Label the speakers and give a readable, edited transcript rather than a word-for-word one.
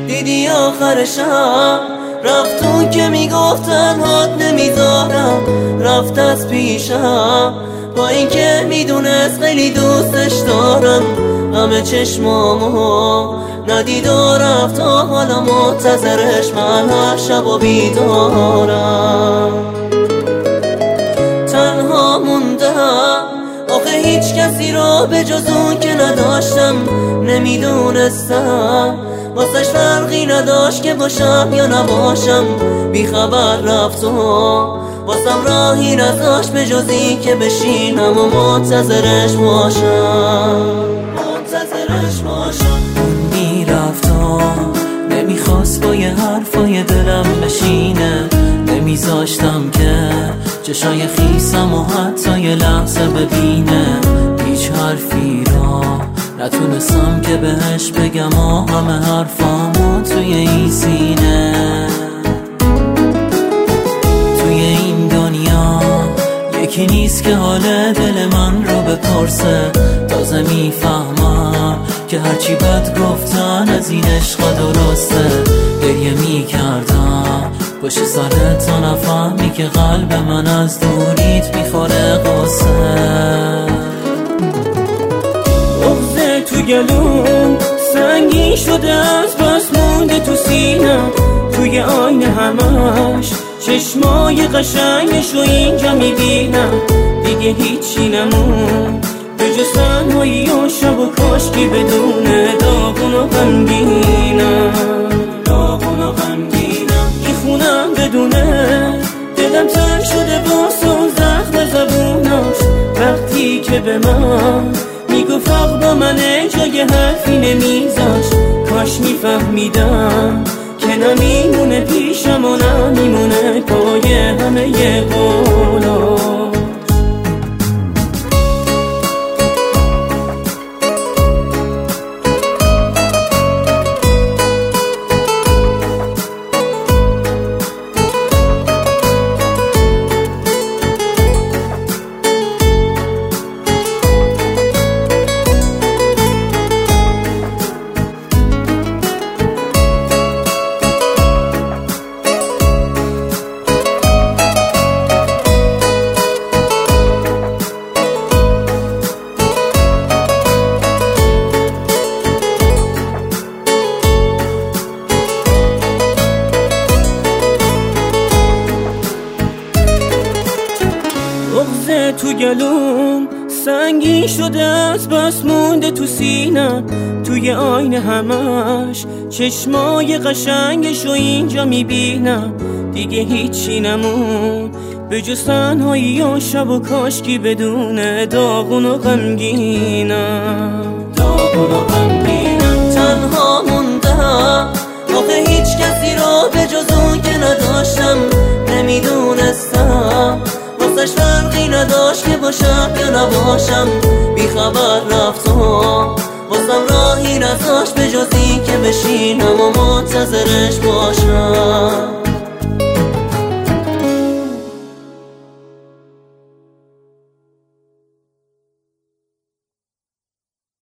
Speaker 1: دیدی آخر شب رفتون که میگفتن حد نمیذارم، رفت از پیشم با اینکه میدونست خیلی دوستش دارم. غم چشمامو ندید و رفت تا حالا منتظرش من هر شب و بیدارم. تنها موندم آخه هیچ کسی رو به جز اون که نداشتم. نمیدونستم واسش فرقی نداشت که باشم یا نباشم. بیخبر رفت و واسم راهی نذاشت به جز این که بشینم و منتظرش باشم. اون میرفت و نمیخواست با یه حرفای دلم بشینه. نمیذاشتم که چشای خیسم و حتی یه لحظه ببینه. هیچ حرفی را نتونستم که بهش بگم و همه حرفامو توی این سینه. توی این دنیا یکی نیست که حال دل من رو بپرسه. تازه میفهمم که هرچی بد گفتن از این عشق درسته. گریه میکردم پشت سرت تا نفهمی که قلب من از دوریت میخوره قصه.
Speaker 2: بغض تو گلوم سنگین شده از بس مونده تو سینم. توی آینه همش چشمای قشنگش رو اینجا میبینم. دیگه هیچی نمون به جز تنهایی و شب و کاشکی بدون داغون و غمگینم. این خونم بدونه دلم تنگ شده با زخم زبوناش. وقتی که به من میگفت حق با منه جای حرفی نمیذاش. کاش میفهمیدم که نمیمونه پیشم و نمیمونه پای همه ی قولاش. بغض تو گلوم سنگین شده از بس مونده تو سینم. توی آینه همش چشمای قشنگش رو اینجا میبینم. دیگه هیچی نمون به جز تنهایی و شب و کاشکی بدون داغون و غمگینم.
Speaker 1: تنها موندم آخه هیچ کسی رو به جز اون که نداشتم. نمیدونستم واسش فرقی نداشت که باشم یا نباشم. بیخبر رفت و واسم راهی نذاشت به جز این که بشینم و منتظرش باشم.